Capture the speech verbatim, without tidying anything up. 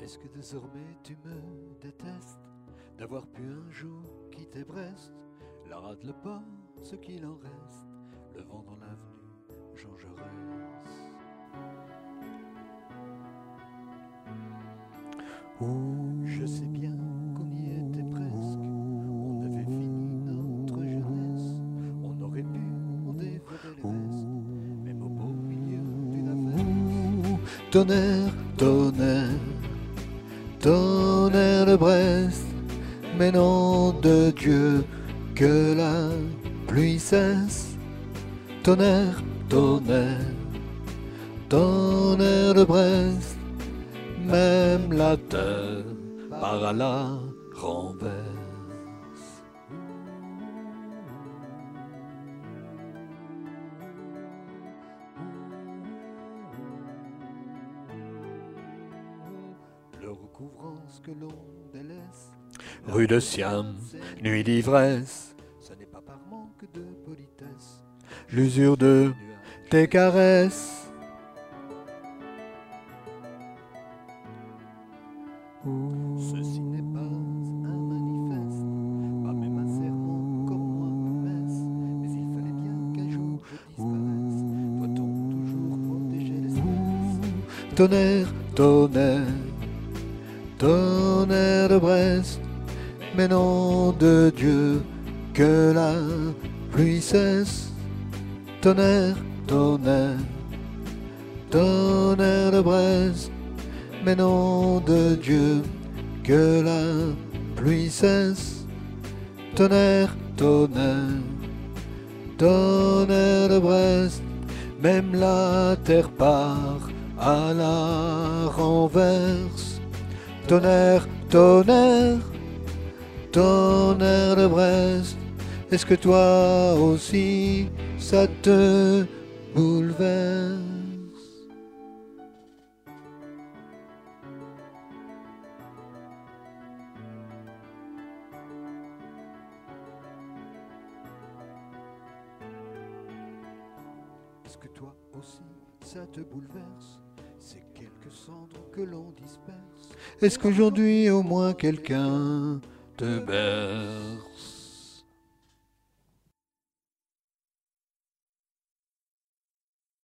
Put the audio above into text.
Est-ce que désormais tu me détestes d'avoir pu un jour quitter Brest? La rate, le port, ce qu'il en reste, le vent dans l'avenue Jean Jaurès. Je sais bien qu'on y était presque, on avait fini notre jeunesse, on aurait pu en dévorer les restes, même au beau milieu d'une averse. Tonnerre, tonnerre, tonnerre de Brest, mais nom de Dieu, que la pluie cesse. Tonnerre, tonnerre, tonnerre de Brest, même la terre part à la renverse. Le recouvrant ce que l'on délaisse, rue de Siam, nuit d'ivresse, ce n'est pas par manque de politesse, l'usure de tes caresses. Ceci n'est pas un manifeste, pas même un serment comme moi une messe, mais il fallait bien qu'un jour je disparaisse. Doit-on toujours protéger l'espèce? Tonnerre, tonnerre, tonnerre de Brest, mais nom de Dieu, que la pluie cesse. Tonnerre, tonnerre, tonnerre de Brest, mais nom de Dieu, que la pluie cesse. Tonnerre, tonnerre, tonnerre de Brest, même la terre part à la renverse. Tonnerre, tonnerre, tonnerre de Brest, est-ce que toi aussi ça te bouleverse? Est-ce que toi aussi ça te bouleverse, ces quelques cendres que l'on disperse? Est-ce qu'aujourd'hui au moins quelqu'un te berce?